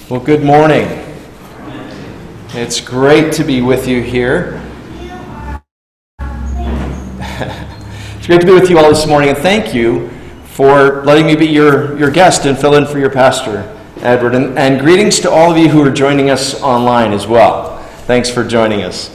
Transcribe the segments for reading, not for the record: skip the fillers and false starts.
Well, good morning. It's great to be with you here. It's great to be with you all this morning, and thank you for letting me be your guest and fill in for your pastor, Edward. And greetings to all of you who are joining us online as well. Thanks for joining us.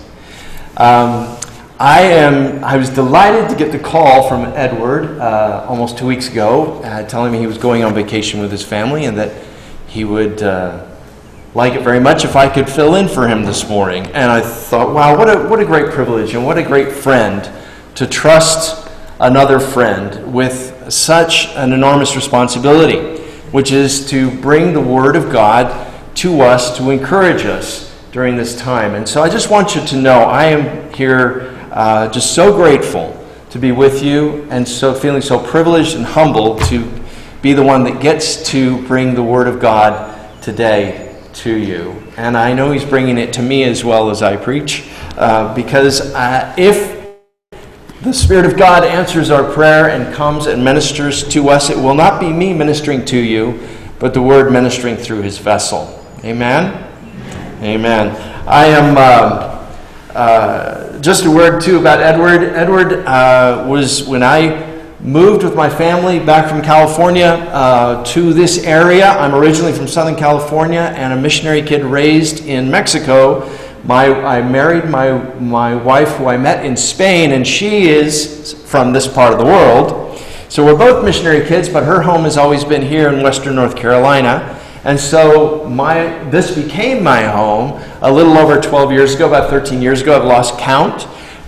I was delighted to get the call from Edward almost 2 weeks ago, telling me he was going on vacation with his family and that he would like it very much if I could fill in for him this morning. And I thought, wow, what a great privilege and what a great friend to trust another friend with such an enormous responsibility, which is to bring the Word of God to us to encourage us during this time. And so I just want you to know I am here just so grateful to be with you, and so feeling so privileged and humbled to be the one that gets to bring the Word of God today to you. And I know He's bringing it to me as well as I preach, because if the Spirit of God answers our prayer and comes and ministers to us, it will not be me ministering to you, but the Word ministering through His vessel. Amen? Amen. I am, just a word too about Edward. Edward was, when I moved with my family back from California to this area. I'm originally from Southern California and a missionary kid raised in Mexico. I married my wife, who I met in Spain, and she is from this part of the world. So we're both missionary kids, but her home has always been here in Western North Carolina. And so this became my home a little over 12 years ago, about 13 years ago. I've lost count.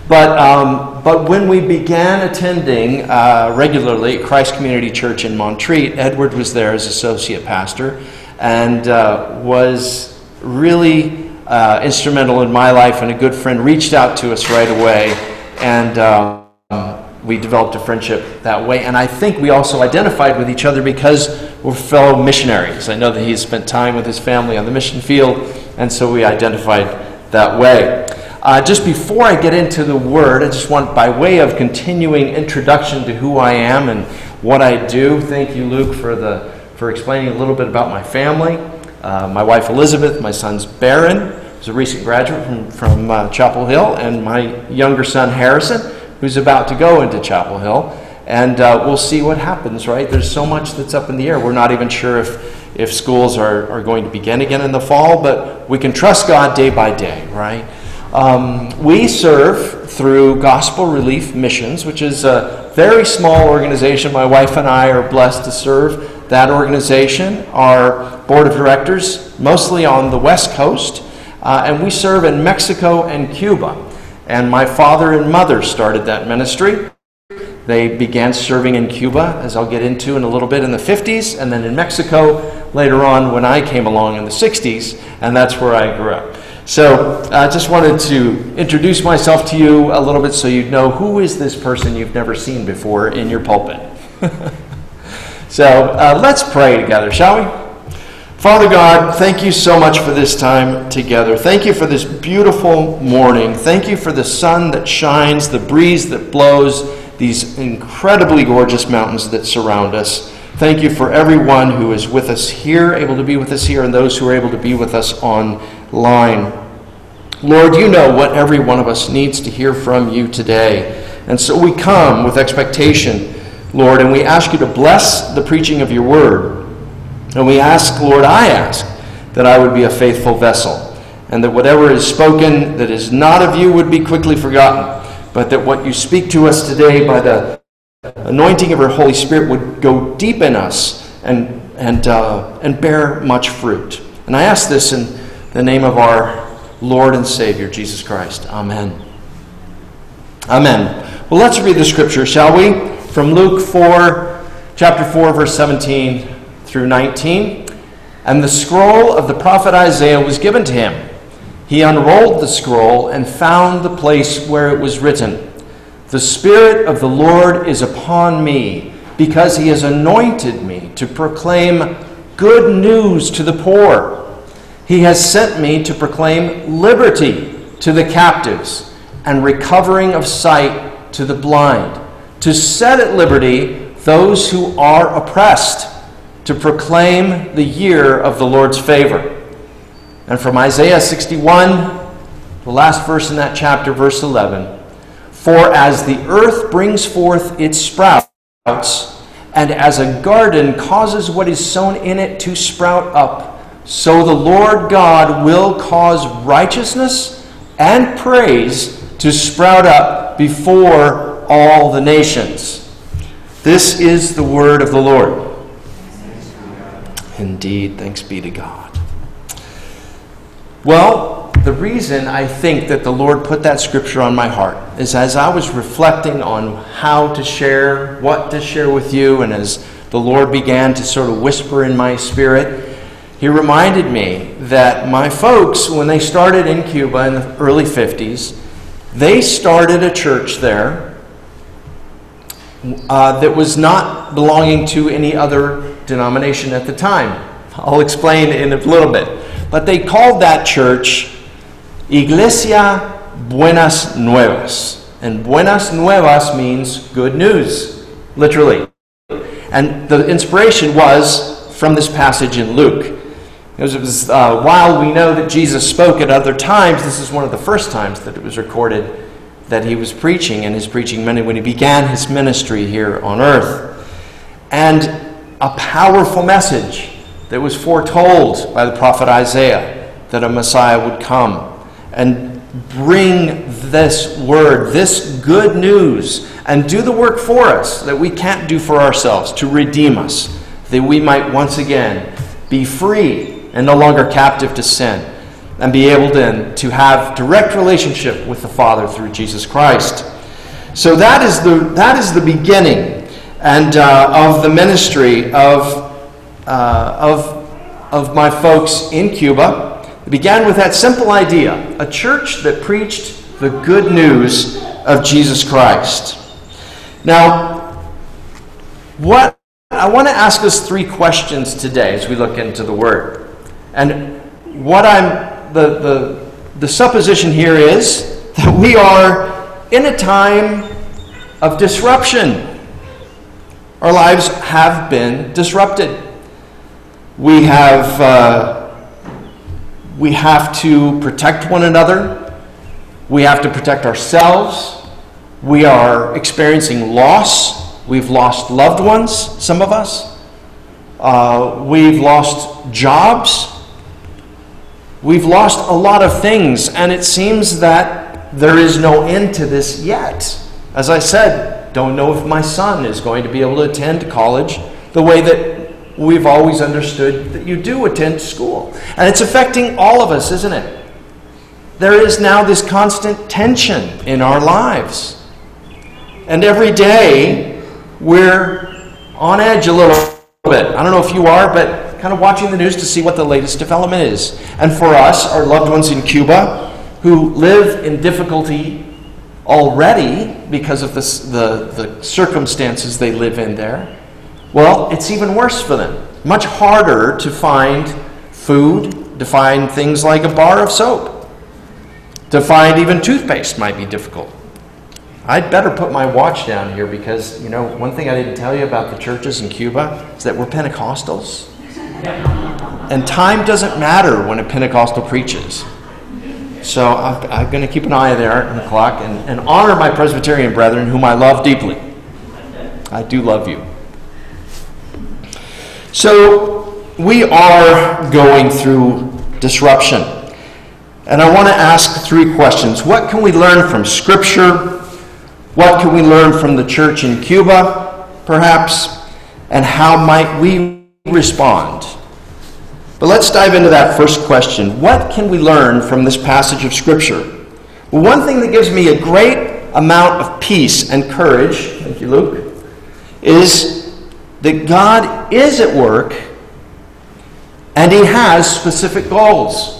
But when we began attending regularly at Christ Community Church in Montreat, Edward was there as associate pastor and was really instrumental in my life, and a good friend reached out to us right away, and we developed a friendship that way. And I think we also identified with each other because we're fellow missionaries. I know that he's spent time with his family on the mission field, and so we identified that way. Just before I get into the Word, I just want, by way of continuing introduction to who I am and what I do, thank you, Luke, for explaining a little bit about my family. My wife, Elizabeth, my son's Barron, who's a recent graduate from Chapel Hill, and my younger son, Harrison, who's about to go into Chapel Hill. And we'll see what happens, right? There's so much that's up in the air. We're not even sure if schools are going to begin again in the fall, but we can trust God day by day, right? We serve through Gospel Relief Missions, which is a very small organization. My wife and I are blessed to serve that organization. Our board of directors, mostly on the West Coast, and we serve in Mexico and Cuba. And my father and mother started that ministry. They began serving in Cuba, as I'll get into in a little bit, in the 50s, and then in Mexico later on when I came along in the 60s, and that's where I grew up. So I just wanted to introduce myself to you a little bit so you'd know who is this person you've never seen before in your pulpit. So let's pray together, shall we? Father God, thank you so much for this time together. Thank you for this beautiful morning. Thank you for the sun that shines, the breeze that blows, these incredibly gorgeous mountains that surround us. Thank you for everyone who is with us here, able to be with us here, and those who are able to be with us online. Lord, you know what every one of us needs to hear from you today. And so we come with expectation, Lord, and we ask you to bless the preaching of your word. And we ask, Lord, I ask that I would be a faithful vessel, and that whatever is spoken that is not of you would be quickly forgotten, but that what you speak to us today by the anointing of your Holy Spirit would go deep in us and bear much fruit. And I ask this in the name of our Lord and Savior, Jesus Christ. Amen. Amen. Well, let's read the scripture, shall we? From Luke 4, chapter 4, verse 17 through 19. And the scroll of the prophet Isaiah was given to him. He unrolled the scroll and found the place where it was written, "The Spirit of the Lord is upon me, because he has anointed me to proclaim good news to the poor. He has sent me to proclaim liberty to the captives and recovering of sight to the blind, to set at liberty those who are oppressed, to proclaim the year of the Lord's favor." And from Isaiah 61, the last verse in that chapter, verse 11, "For as the earth brings forth its sprouts, and as a garden causes what is sown in it to sprout up, so the Lord God will cause righteousness and praise to sprout up before all the nations." This is the word of the Lord. Indeed, thanks be to God. Well, the reason I think that the Lord put that scripture on my heart is as I was reflecting on how to share, what to share with you, and as the Lord began to sort of whisper in my spirit, He reminded me that my folks, when they started in Cuba in the early 50s, they started a church there that was not belonging to any other denomination at the time. I'll explain in a little bit. But they called that church Iglesia Buenas Nuevas. And Buenas Nuevas means good news, literally. And the inspiration was from this passage in Luke. While we know that Jesus spoke at other times, this is one of the first times that it was recorded that he was preaching in his preaching when he began his ministry here on earth. And a powerful message that was foretold by the prophet Isaiah, that a Messiah would come and bring this word, this good news, and do the work for us that we can't do for ourselves, to redeem us, that we might once again be free and no longer captive to sin, and be able then to have direct relationship with the Father through Jesus Christ. So that is the beginning and of the ministry of my folks in Cuba. It began with that simple idea, a church that preached the good news of Jesus Christ. Now, I want to ask us three questions today as we look into the Word. And the supposition here is that we are in a time of disruption. Our lives have been disrupted. We have to protect one another. We have to protect ourselves. We are experiencing loss. We've lost loved ones, some of us. We've lost jobs. We've lost a lot of things, and it seems that there is no end to this yet. As I said, don't know if my son is going to be able to attend college the way that we've always understood that you do attend school. And it's affecting all of us, isn't it? There is now this constant tension in our lives. And every day, we're on edge a little bit. I don't know if you are, but kind of watching the news to see what the latest development is. And for us, our loved ones in Cuba, who live in difficulty already because of the circumstances they live in there, well, it's even worse for them. Much harder to find food, to find things like a bar of soap. To find even toothpaste might be difficult. I'd better put my watch down here because, one thing I didn't tell you about the churches in Cuba is that we're Pentecostals. And time doesn't matter when a Pentecostal preaches. So I'm going to keep an eye there on the clock and honor my Presbyterian brethren, whom I love deeply. I do love you. So we are going through disruption. And I want to ask three questions. What can we learn from Scripture? What can we learn from the church in Cuba, perhaps? And how might we respond? But let's dive into that first question. What can we learn from this passage of Scripture? Well, one thing that gives me a great amount of peace and courage, thank you, Luke, is that God is at work and He has specific goals.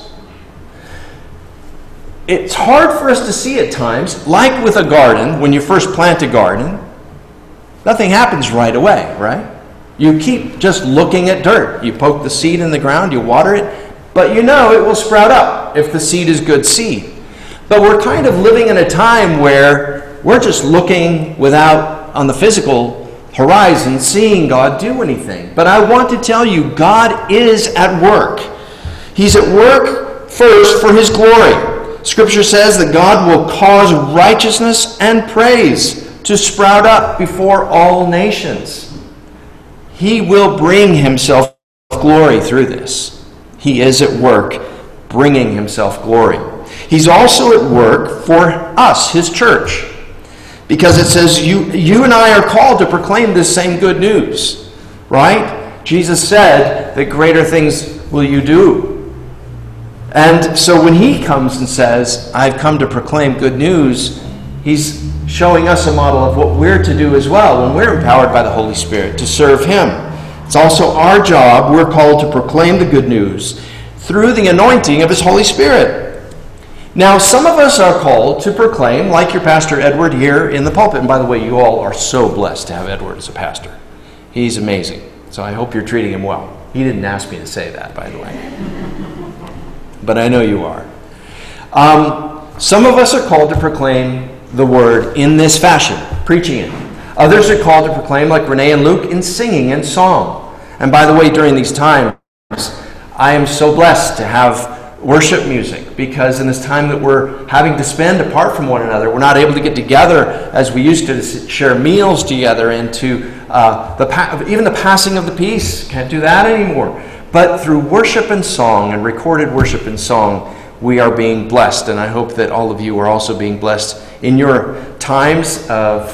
It's hard for us to see at times, like with a garden, when you first plant a garden, nothing happens right away, right? You keep just looking at dirt. You poke the seed in the ground, you water it, but it will sprout up if the seed is good seed. But we're kind of living in a time where we're just looking without, on the physical horizon, seeing God do anything. But I want to tell you, God is at work. He's at work First, for his glory. Scripture says that God will cause righteousness and praise to sprout up before all nations. He will bring himself glory through this. He is at work bringing himself glory. He's also at work for us, his church. Because it says you and I are called to proclaim this same good news. Right? Jesus said that greater things will you do. And so when he comes and says, I've come to proclaim good news, he's showing us a model of what we're to do as well when we're empowered by the Holy Spirit to serve him. It's also our job. We're called to proclaim the good news through the anointing of his Holy Spirit. Now, some of us are called to proclaim, like your Pastor Edward here in the pulpit. And by the way, you all are so blessed to have Edward as a pastor. He's amazing. So I hope you're treating him well. He didn't ask me to say that, by the way. But I know you are. Some of us are called to proclaim the word in this fashion, preaching it. Others are called to proclaim, like Renee and Luke, in singing and song. And by the way, during these times, I am so blessed to have worship music, because in this time that we're having to spend apart from one another, we're not able to get together as we used to share meals together, and to even the passing of the peace. Can't do that anymore. But through worship and song, and recorded worship and song, we are being blessed. And I hope that all of you are also being blessed in your times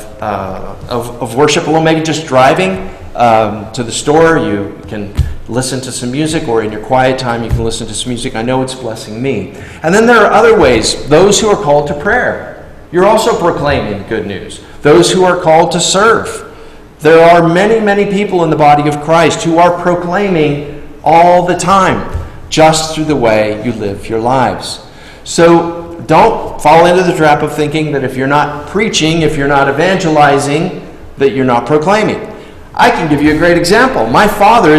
of worship. Well, maybe just driving to the store, you can listen to some music, or in your quiet time you can listen to some music. I know it's blessing me. And then there are other ways. Those who are called to prayer, you're also proclaiming good news. Those who are called to serve. There are many, many people in the body of Christ who are proclaiming all the time, just through the way you live your lives. So don't fall into the trap of thinking that if you're not preaching, if you're not evangelizing, that you're not proclaiming. I can give you a great example. My father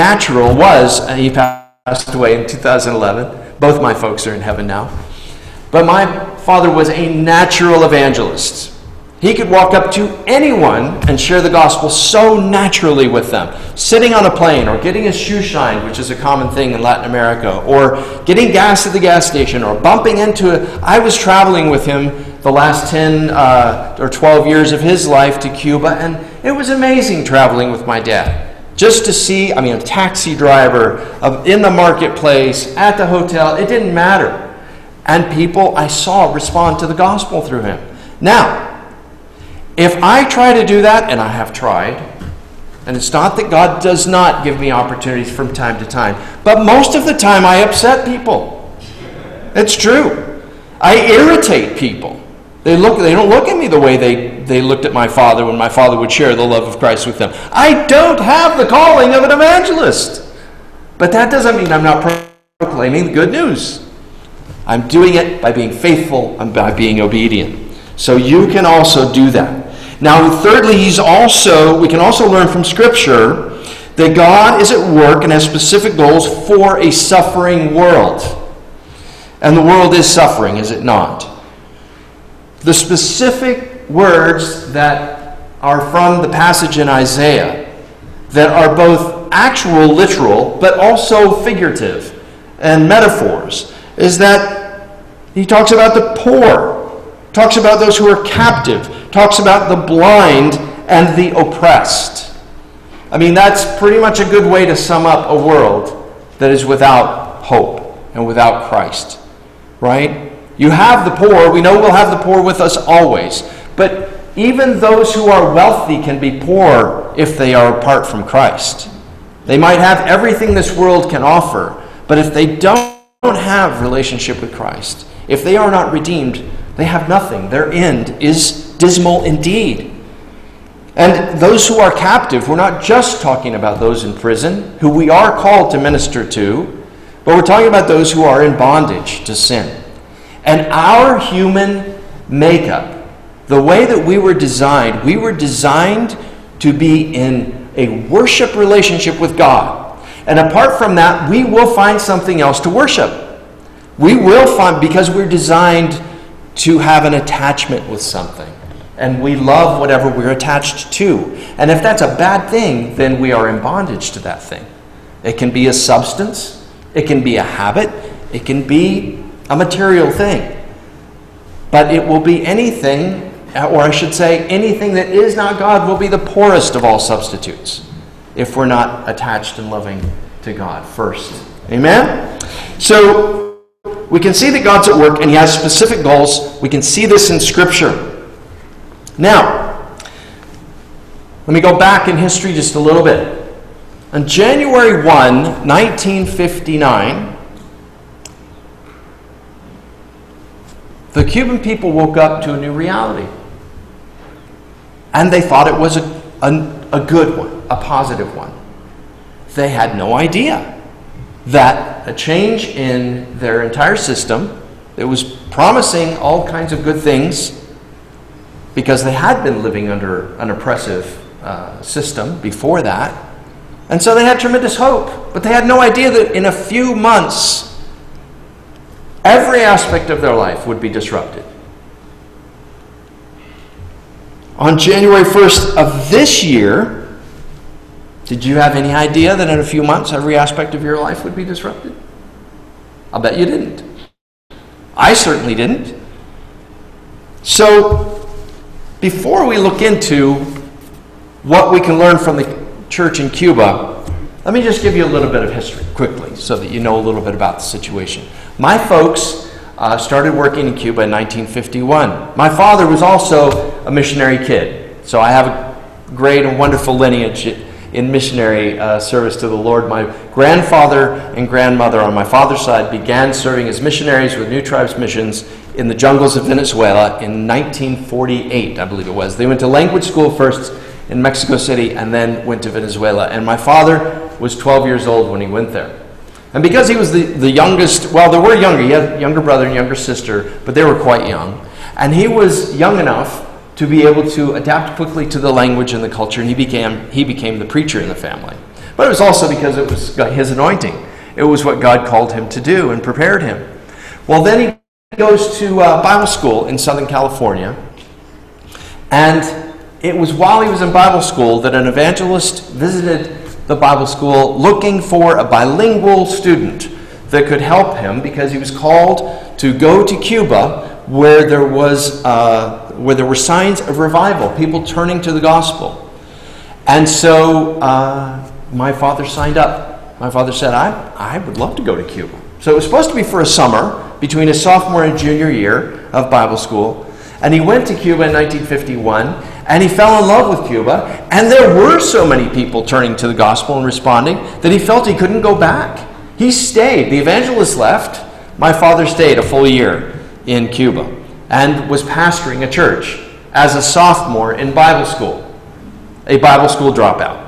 he passed away in 2011. Both my folks are in heaven now. But my father was a natural evangelist. He could walk up to anyone and share the gospel so naturally with them. Sitting on a plane, or getting his shoe shined, which is a common thing in Latin America, or getting gas at the gas station, or bumping into it. I was traveling with him the last 10 or 12 years of his life to Cuba, and it was amazing traveling with my dad. Just to see, a taxi driver, in the marketplace, at the hotel, it didn't matter. And people I saw respond to the gospel through him. Now, if I try to do that, and I have tried, and it's not that God does not give me opportunities from time to time, but most of the time I upset people. It's true. I irritate people. They don't look at me the way they looked at my father when my father would share the love of Christ with them. I don't have the calling of an evangelist. But that doesn't mean I'm not proclaiming the good news. I'm doing it by being faithful and by being obedient. So you can also do that. Now, thirdly, we can also learn from Scripture that God is at work and has specific goals for a suffering world. And the world is suffering, is it not? The specific words that are from the passage in Isaiah that are both actual, literal, but also figurative and metaphors, is that he talks about the poor, talks about those who are captive, talks about the blind and the oppressed. That's pretty much a good way to sum up a world that is without hope and without Christ, right? You have the poor. We know we'll have the poor with us always. But even those who are wealthy can be poor if they are apart from Christ. They might have everything this world can offer, but if they don't have relationship with Christ, if they are not redeemed, they have nothing. Their end is dismal indeed. And those who are captive, we're not just talking about those in prison, who we are called to minister to, but we're talking about those who are in bondage to sin. And our human makeup, the way that we were designed to be in a worship relationship with God. And apart from that, we will find something else to worship. We will find, because we're designed to have an attachment with something. And we love whatever we're attached to. And if that's a bad thing, then we are in bondage to that thing. It can be a substance. It can be a habit. It can be a material thing. But it will be anything, or I should say, anything that is not God will be the poorest of all substitutes if we're not attached and loving to God first. Amen? So, we can see that God's at work and He has specific goals. We can see this in Scripture. Now, let me go back in history just a little bit. On January 1, 1959, the Cuban people woke up to a new reality. And they thought it was a good one, a positive one. They had no idea that a change in their entire system that was promising all kinds of good things, because they had been living under an oppressive system before that. And so they had tremendous hope. But they had no idea that in a few months, every aspect of their life would be disrupted. On January 1st of this year, did you have any idea that in a few months every aspect of your life would be disrupted? I'll bet you didn't. I certainly didn't. So, before we look into what we can learn from the church in Cuba, let me just give you a little bit of history quickly so that you know a little bit about the situation. My folks started working in Cuba in 1951. My father was also a missionary kid, so I have a great and wonderful lineage in missionary service to the Lord. My grandfather and grandmother on my father's side began serving as missionaries with New Tribes Missions in the jungles of Venezuela in 1948, I believe it was. They went to language school first in Mexico City and then went to Venezuela. And my father was 12 years old when he went there. And because he was the youngest, well, they were younger. He had a younger brother and younger sister, but they were quite young. And he was young enough to be able to adapt quickly to the language and the culture, and he became the preacher in the family. But it was also because it was his anointing. It was what God called him to do and prepared him. Well, then he goes to Bible school in Southern California, and it was while he was in Bible school that an evangelist visited the Bible school looking for a bilingual student that could help him, because he was called to go to Cuba where there were signs of revival, people turning to the gospel. And so my father signed up. My father said, I would love to go to Cuba. So it was supposed to be for a summer between his sophomore and junior year of Bible school. And he went to Cuba in 1951, and he fell in love with Cuba. And there were so many people turning to the gospel and responding that he felt he couldn't go back. He stayed. The evangelist left. My father stayed a full year in Cuba and was pastoring a church as a sophomore in Bible school, a Bible school dropout.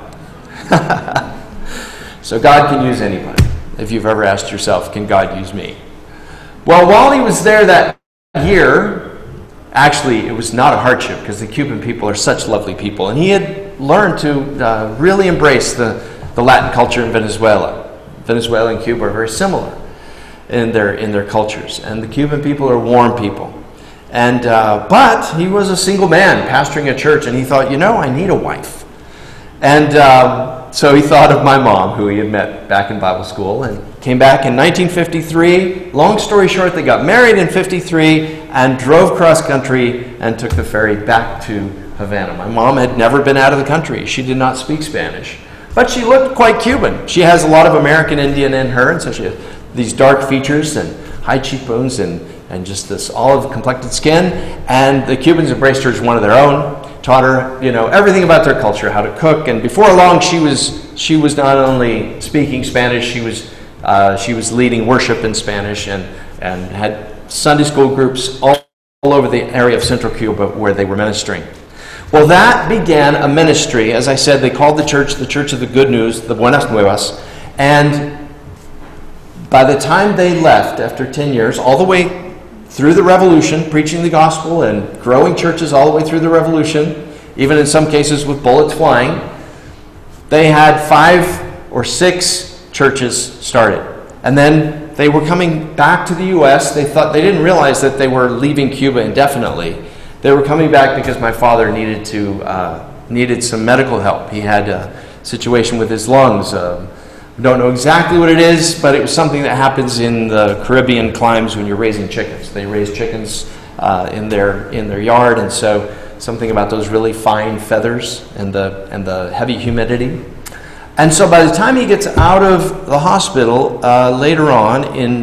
So God can use anybody. If you've ever asked yourself, can God use me? Well, while he was there that year, actually, it was not a hardship because the Cuban people are such lovely people. And he had learned to really embrace the Latin culture in Venezuela. Venezuela and Cuba are very similar in their cultures. And the Cuban people are warm people. And but he was a single man pastoring a church, and he thought, I need a wife. And so he thought of my mom, who he had met back in Bible school, and came back in 1953. Long story short, they got married in 53 and drove cross country and took the ferry back to Havana. My mom had never been out of the country. She did not speak Spanish, but she looked quite Cuban. She has a lot of American Indian in her, and so she had these dark features and high cheekbones and just this olive-complected skin. And the Cubans embraced her as one of their own, taught her, everything about their culture, how to cook. And before long, she was not only speaking Spanish, she was leading worship in Spanish and had Sunday school groups all over the area of Central Cuba where they were ministering. Well, that began a ministry. As I said, they called the Church of the Good News, the Buenas Nuevas. And by the time they left, after 10 years, all the way through the revolution, preaching the gospel and growing churches all the way through the revolution, even in some cases with bullets flying, they had 5 or 6 churches started. And then they were coming back to the U.S. They didn't realize that they were leaving Cuba indefinitely. They were coming back because my father needed some medical help. He had a situation with his lungs, We don't know exactly what it is, but it was something that happens in the Caribbean climes when you're raising chickens. They raise chickens in their yard, and so something about those really fine feathers and the heavy humidity. And so by the time he gets out of the hospital later on in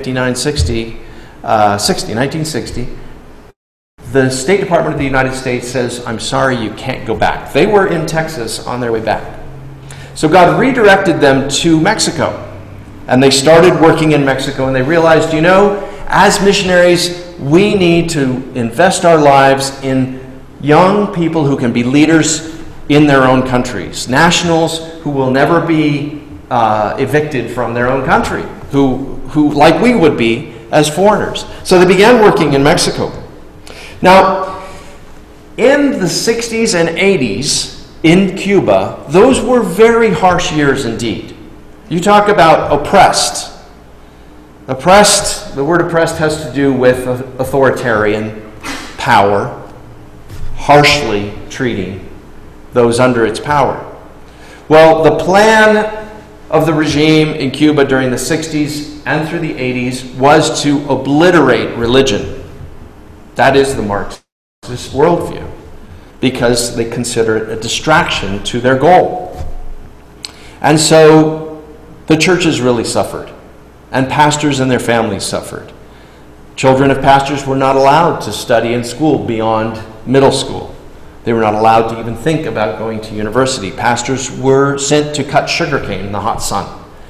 1960, the State Department of the United States says, I'm sorry, you can't go back. They were in Texas on their way back. So God redirected them to Mexico. And they started working in Mexico, and they realized, as missionaries, we need to invest our lives in young people who can be leaders in their own countries. Nationals who will never be evicted from their own country, who like we would be as foreigners. So they began working in Mexico. Now, in the 60s and 80s in Cuba, those were very harsh years indeed. You talk about oppressed. Oppressed, the word oppressed has to do with authoritarian power, harshly treating those under its power. Well, the plan of the regime in Cuba during the 60s and through the 80s was to obliterate religion. That is the Marxist worldview, because they consider it a distraction to their goal. And so the churches really suffered, and pastors and their families suffered. Children of pastors were not allowed to study in school beyond middle school. They were not allowed to even think about going to university. Pastors were sent to cut sugarcane in the hot sun.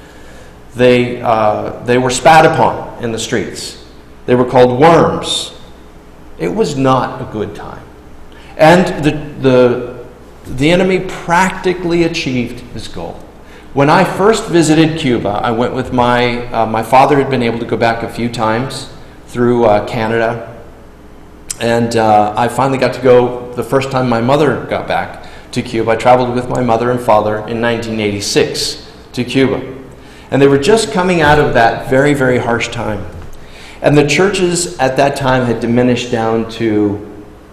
They were spat upon in the streets. They were called worms. It was not a good time. And the enemy practically achieved his goal. When I first visited Cuba, I went with my father had been able to go back a few times through Canada. And I finally got to go the first time my mother got back to Cuba. I traveled with my mother and father in 1986 to Cuba. And they were just coming out of that very, very harsh time. And the churches at that time had diminished down to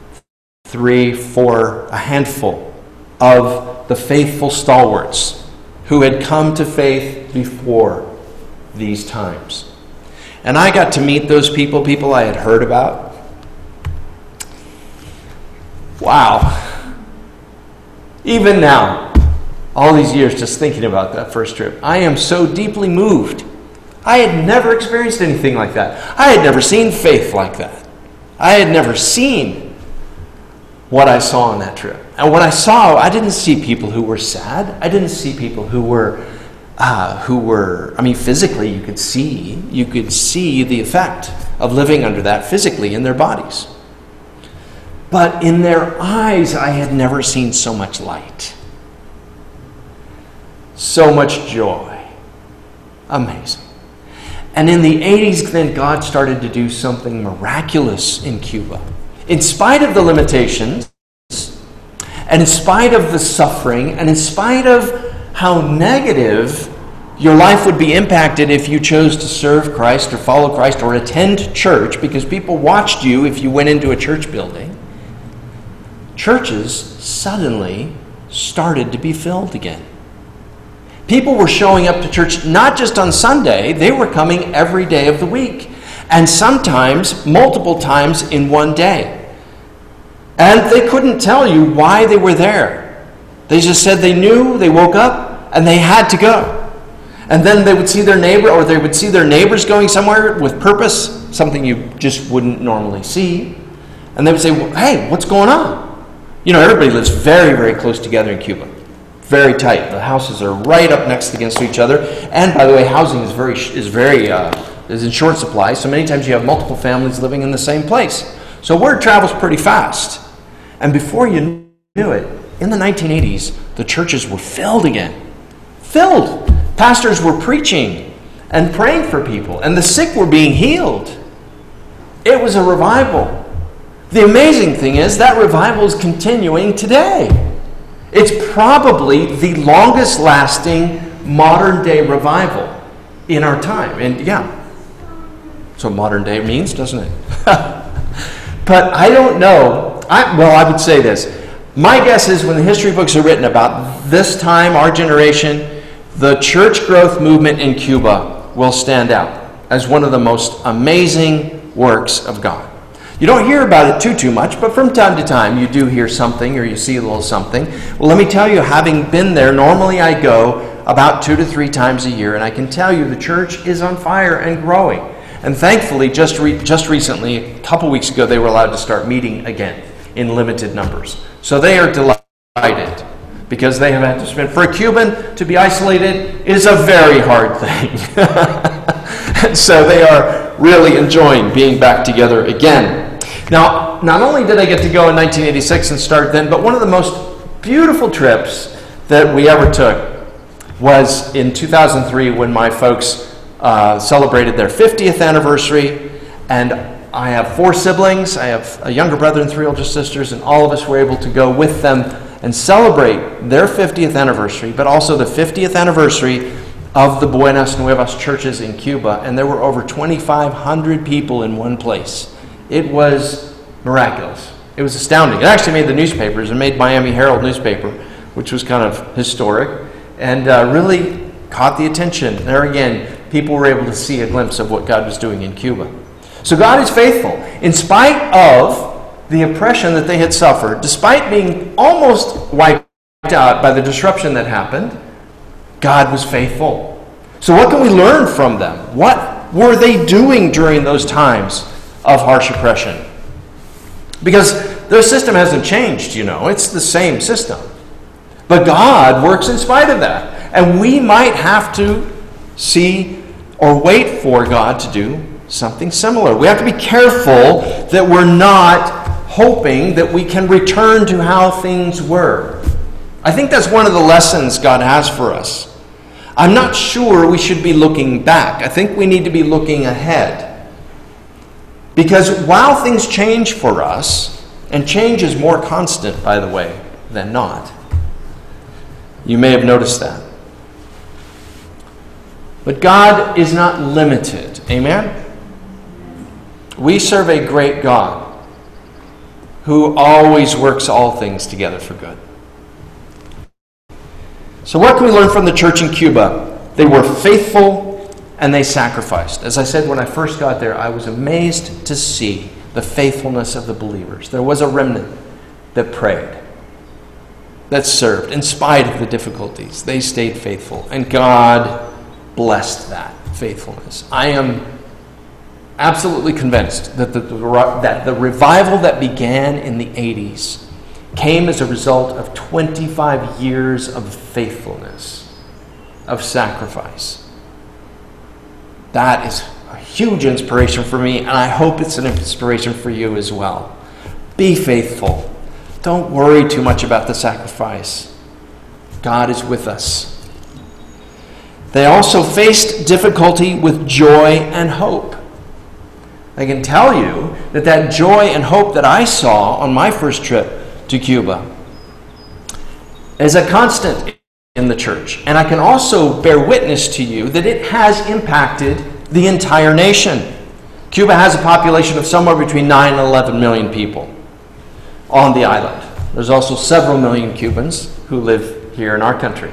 3, 4, a handful of the faithful stalwarts who had come to faith before these times. And I got to meet those people I had heard about. Wow. Even now, all these years just thinking about that first trip, I am so deeply moved. I had never experienced anything like that. I had never seen faith like that. I had never seen what I saw on that trip. And what I saw, I didn't see people who were sad. I didn't see people who were, physically you could see the effect of living under that physically in their bodies. But in their eyes, I had never seen so much light. So much joy. Amazing. And in the 80s, then God started to do something miraculous in Cuba. In spite of the limitations, and in spite of the suffering, and in spite of how negative your life would be impacted if you chose to serve Christ or follow Christ or attend church, because people watched you if you went into a church building, churches suddenly started to be filled again. People were showing up to church not just on Sunday, they were coming every day of the week, and sometimes multiple times in one day. And they couldn't tell you why they were there. They just said they knew, they woke up, and they had to go. And then they would see their neighbor, or they would see their neighbors going somewhere with purpose, something you just wouldn't normally see. And they would say, well, hey, what's going on? Everybody lives very, very close together in Cuba. Very tight. The houses are right up next against each other. And by the way, housing is in short supply. So many times you have multiple families living in the same place. So word travels pretty fast. And before you knew it, in the 1980s, the churches were filled again. Filled. Pastors were preaching and praying for people, and the sick were being healed. It was a revival. The amazing thing is that revival is continuing today. It's probably the longest lasting modern day revival in our time. And yeah, that's what modern day means, doesn't it? But I don't know. I would say this. My guess is when the history books are written about this time, our generation, the church growth movement in Cuba will stand out as one of the most amazing works of God. You don't hear about it too much, but from time to time you do hear something or you see a little something. Well, let me tell you, having been there, normally I go about 2 to 3 times a year, and I can tell you the church is on fire and growing. And thankfully, just recently, a couple weeks ago, they were allowed to start meeting again in limited numbers. So they are delighted because they have had to spend. For a Cuban to be isolated is a very hard thing. So they are really enjoying being back together again. Now, not only did I get to go in 1986 and start then, but one of the most beautiful trips that we ever took was in 2003 when my folks celebrated their 50th anniversary. And I have 4 siblings. I have a younger brother and 3 older sisters, and all of us were able to go with them and celebrate their 50th anniversary, but also the 50th anniversary of the Buenas Nuevas churches in Cuba. And there were over 2,500 people in one place. It was miraculous. It was astounding. It actually made the newspapers. It made Miami Herald newspaper, which was kind of historic, and really caught the attention. There again, people were able to see a glimpse of what God was doing in Cuba. So God is faithful. In spite of the oppression that they had suffered, despite being almost wiped out by the disruption that happened, God was faithful. So what can we learn from them? What were they doing during those times of harsh oppression? Because their system hasn't changed, It's the same system. But God works in spite of that. And we might have to see or wait for God to do something similar. We have to be careful that we're not hoping that we can return to how things were. I think that's one of the lessons God has for us. I'm not sure we should be looking back. I think we need to be looking ahead. Because while things change for us, and change is more constant, by the way, than not, you may have noticed that. But God is not limited. Amen? We serve a great God who always works all things together for good. So what can we learn from the church in Cuba? They were faithful and they sacrificed. As I said, when I first got there, I was amazed to see the faithfulness of the believers. There was a remnant that prayed, that served. In spite of the difficulties, they stayed faithful. And God blessed that faithfulness. I am absolutely convinced that the revival that began in the 80s came as a result of 25 years of faithfulness, of sacrifice. That is a huge inspiration for me, and I hope it's an inspiration for you as well. Be faithful. Don't worry too much about the sacrifice. God is with us. They also faced difficulty with joy and hope. I can tell you that joy and hope that I saw on my first trip to Cuba is a constant in the church. And I can also bear witness to you that it has impacted the entire nation. Cuba has a population of somewhere between 9 and 11 million people on the island. There's also several million Cubans who live here in our country.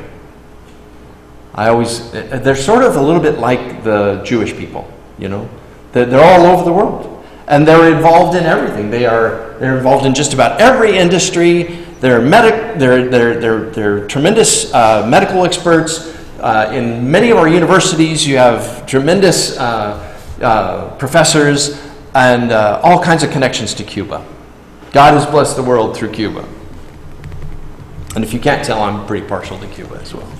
They're sort of a little bit like the Jewish people, They're all over the world. And they're involved in everything. They're involved in just about every industry. They're tremendous medical experts. In many of our universities, you have tremendous professors and all kinds of connections to Cuba. God has blessed the world through Cuba. And if you can't tell, I'm pretty partial to Cuba as well.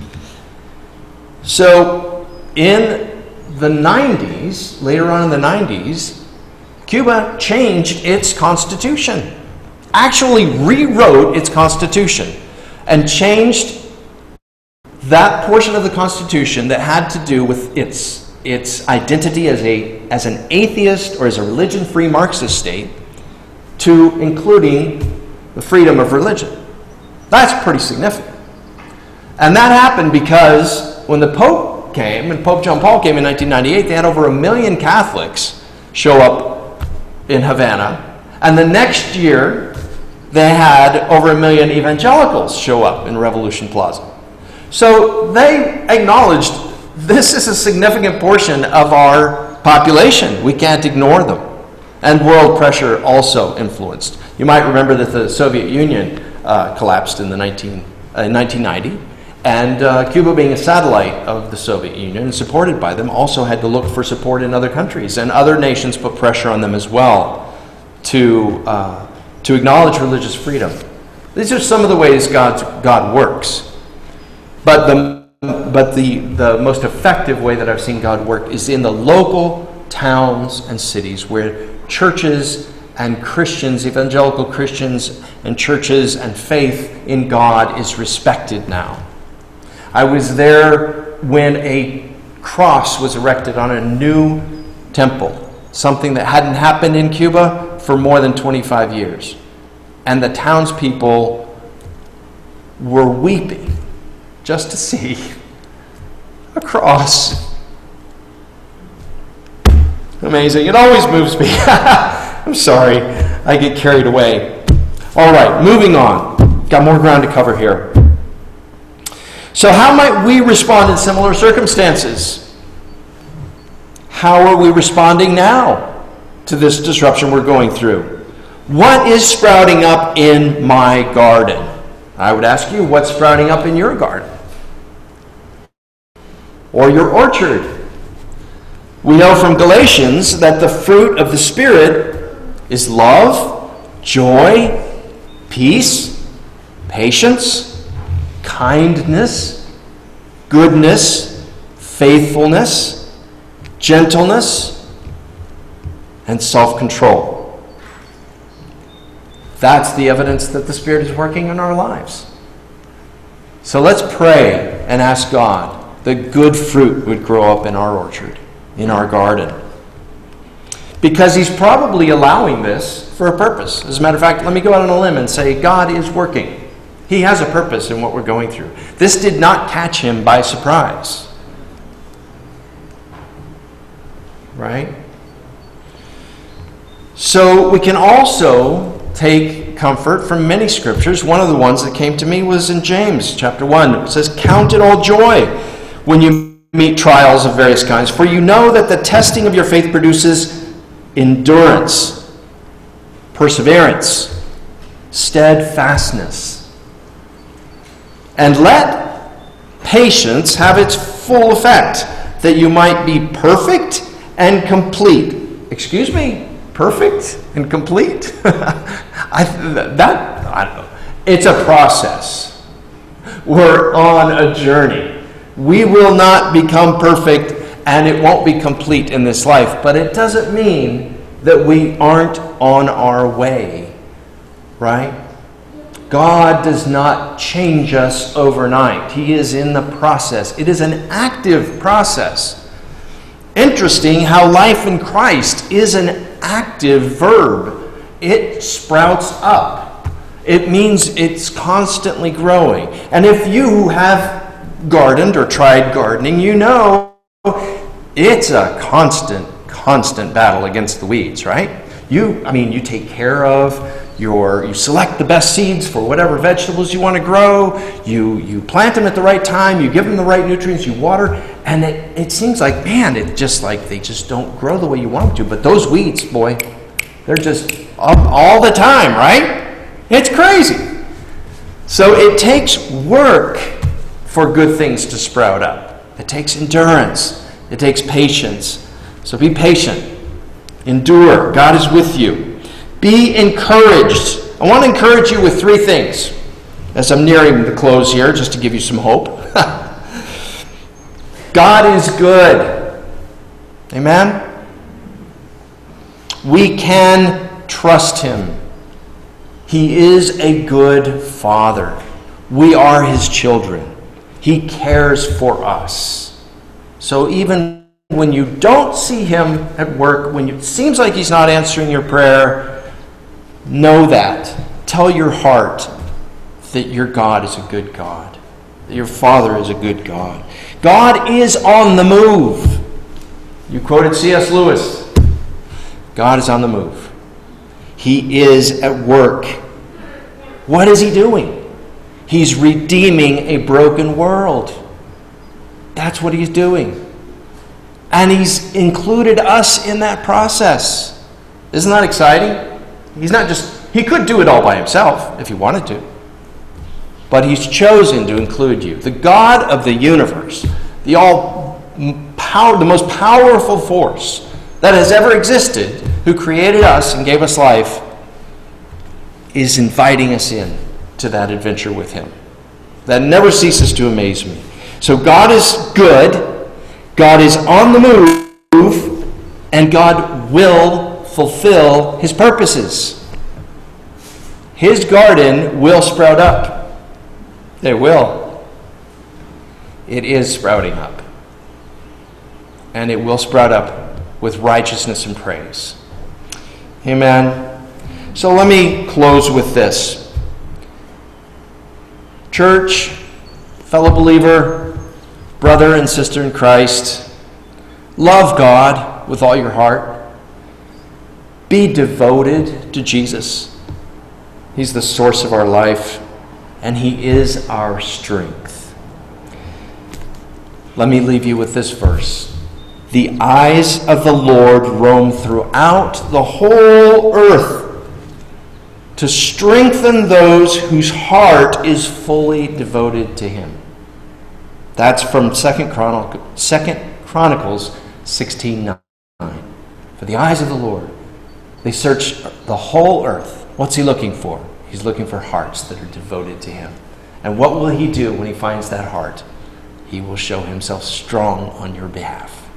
So, in the 90s, later on in the 90s, Cuba changed its constitution. Actually rewrote its constitution and changed that portion of the constitution that had to do with its identity as an atheist or as a religion-free Marxist state to including the freedom of religion. That's pretty significant. And that happened because when the Pope came, and Pope John Paul came in 1998, they had over 1 million Catholics show up in Havana. And the next year, they had over 1 million evangelicals show up in Revolution Plaza. So they acknowledged this is a significant portion of our population. We can't ignore them. And world pressure also influenced. You might remember that the Soviet Union collapsed in 1990. And Cuba, being a satellite of the Soviet Union and supported by them, also had to look for support in other countries. And other nations put pressure on them as well to acknowledge religious freedom. These are some of the ways God works. But the most effective way that I've seen God work is in the local towns and cities where churches and Christians, evangelical Christians and churches and faith in God is respected now. I was there when a cross was erected on a new temple, something that hadn't happened in Cuba for more than 25 years. And the townspeople were weeping just to see a cross. Amazing. It always moves me. I'm sorry. I get carried away. All right, moving on. Got more ground to cover here. So how might we respond in similar circumstances? How are we responding now to this disruption we're going through? What is sprouting up in my garden? I would ask you, what's sprouting up in your garden? Or your orchard? We know from Galatians that the fruit of the Spirit is love, joy, peace, patience, kindness, goodness, faithfulness, gentleness, and self-control. That's the evidence that the Spirit is working in our lives. So let's pray and ask God that good fruit would grow up in our orchard, in our garden. Because He's probably allowing this for a purpose. As a matter of fact, let me go out on a limb and say God is working. He has a purpose in what we're going through. This did not catch Him by surprise. Right? So we can also take comfort from many scriptures. One of the ones that came to me was in James chapter 1. It says, "Count it all joy when you meet trials of various kinds, for you know that the testing of your faith produces endurance, perseverance, steadfastness. And let patience have its full effect, that you might be perfect and complete." Excuse me? Perfect and complete? I don't know. It's a process. We're on a journey. We will not become perfect, and it won't be complete in this life. But it doesn't mean that we aren't on our way, right? God does not change us overnight. He is in the process. It is an active process. Interesting how life in Christ is an active verb. It sprouts up. It means it's constantly growing. And if you have gardened or tried gardening, you know it's a constant battle against the weeds, right? You take care of you select the best seeds for whatever vegetables you want to grow. You plant them at the right time. You give them the right nutrients. You water. And it seems like, man, they just don't grow the way you want them to. But those weeds, boy, they're just up all the time, right? It's crazy. So it takes work for good things to sprout up. It takes endurance. It takes patience. So be patient. Endure. God is with you. Be encouraged. I want to encourage you with 3 things as I'm nearing the close here, just to give you some hope. God is good. Amen? We can trust Him. He is a good Father. We are His children. He cares for us. So even when you don't see Him at work, when it seems like He's not answering your prayer, know that. Tell your heart that your God is a good God. That your Father is a good God. God is on the move. You quoted C.S. Lewis. God is on the move. He is at work. What is He doing? He's redeeming a broken world. That's what he's doing. And he's included us in that process. Isn't that exciting? He could do it all by himself if he wanted to. But he's chosen to include you. The God of the universe, the most powerful force that has ever existed, who created us and gave us life, is inviting us in to that adventure with him. That never ceases to amaze me. So God is good, God is on the move, and God will fulfill his purposes. His garden will sprout up. It will. It is sprouting up. And it will sprout up with righteousness and praise. Amen. So let me close with this. Church, fellow believer, brother and sister in Christ, love God with all your heart. Be devoted to Jesus. He's the source of our life, and he is our strength. Let me leave you with this verse. The eyes of the Lord roam throughout the whole earth to strengthen those whose heart is fully devoted to him. That's from 2 Chronicles 16:9. For the eyes of the Lord, they search the whole earth. What's he looking for? He's looking for hearts that are devoted to him. And what will he do when he finds that heart? He will show himself strong on your behalf.